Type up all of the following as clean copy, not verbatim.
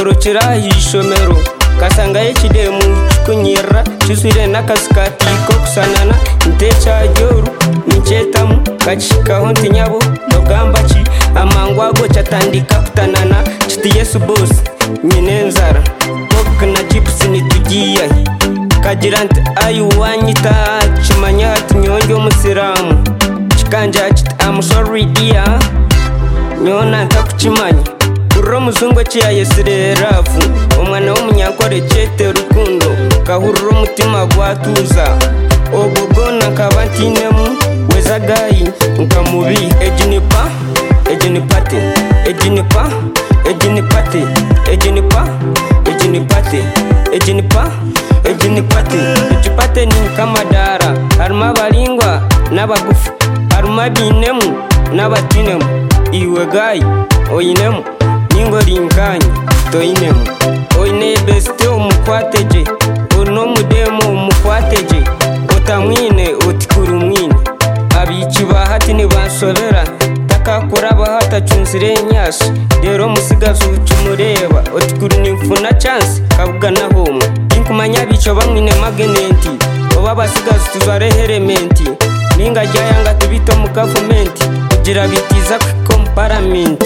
ntorokera hishomero kasanga yekidemu kunyira cyusire n'akaskati ko kusanana ntecha jyoru nichetamu kachikaho ntinyabo nogamba ki amangwago cyatandika kutanana kiti Yesu boss nyine nzara pok na chips nitugiye kagira nti ayu wanyita chimanya nyonge umusiramu chikanja kiti I'm sorry dear nyona ntakukimanya Uro muzungu chiya yesire rafu omwana w'umunyankore chete rukundo kahurura umutima gwatuza ogogona kabantinemu wezagayi nkamubi ejinipa ejinipate ejinipa ejinipate ejinipa ejinipate ejinipa ejinipate ejipate ni kamadara haruma balingwa n'abagufi haruma binemu n'abatinemu iwe gayi oyinemu ningo linkanye toinemu oine beste umukwateje ono mudemo umukwateje otamwine otikuru mwine abici bahati nibansobera takakora bahata cyunzire nyasi rero musigazo ucumureba otikuru nimfuna chance kabuga na home inkumanya bico bamwine magneti oba basigazo tuzare elementi ninga jayanga tubito mu government kugira bitiza ku comparament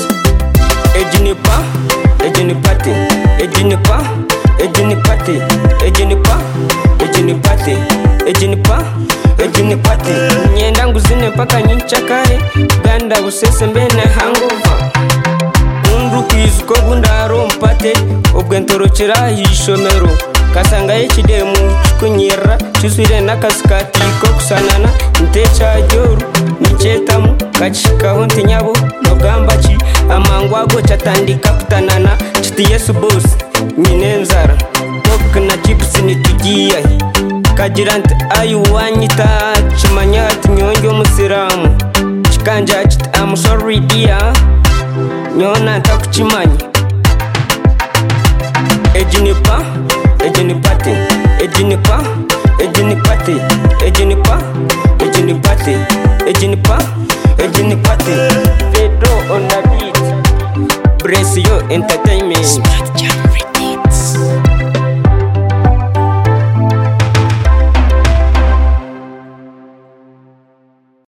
ejinipa ejinipate ejinipa ejinipate ejinipa ejinipate ejinipa ejinipate nyenda nguzine paka nyinchakare ganda busese mbene hangover undu kwizuko bundaro mpate ubwo ntorokera hishomero kasanga yekidemu kunyira cyusire n'akaskati ko kusanana ntecha jyoru nichetamu kachikaho ntinyabo nogamba ki amangwago cyatandika kutanana kiti Yesu boss nyine nzara pok na chips nitugiye kagira nti ayu wanyita chimanya nyonge umusiramu chikanja kiti I'm sorry dear nyona ntakukimanya ejinipa ejinipate ejinipa ejinipate ejinipa ejinipate ejinipa ejinipa